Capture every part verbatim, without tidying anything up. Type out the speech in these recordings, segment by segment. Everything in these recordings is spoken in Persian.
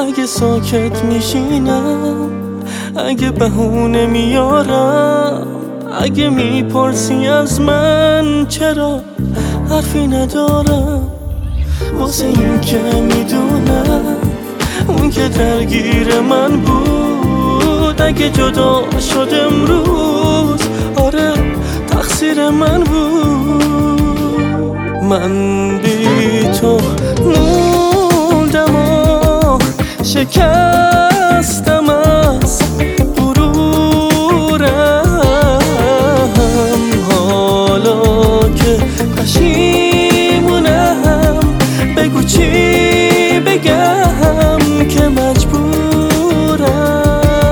اگه ساکت میشینم، اگه بهونه میارم، اگه میپرسی از من چرا حرفی ندارم، واسه این که میدونم اون که درگیر من بود، اگه جدا شد امروز آره تقصیر من بود. من بی تو موندم و شکستم از غرورم، حالا که پشیمونم بگو چی بگم که مجبورم.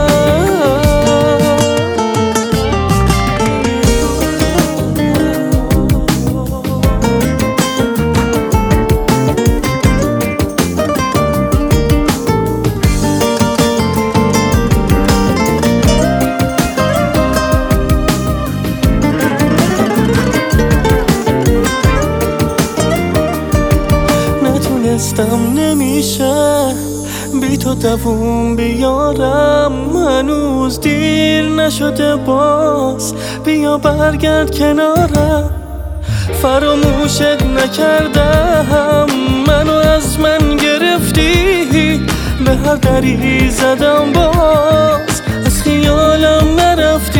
نتونستم نمیشه بی تو دووم بیارم، هنوز دیر نشده باز بیا برگرد کنارم. فراموشت نکردم منو از من گرفتی، به هر دری زدم باز از خیالم نرفتی.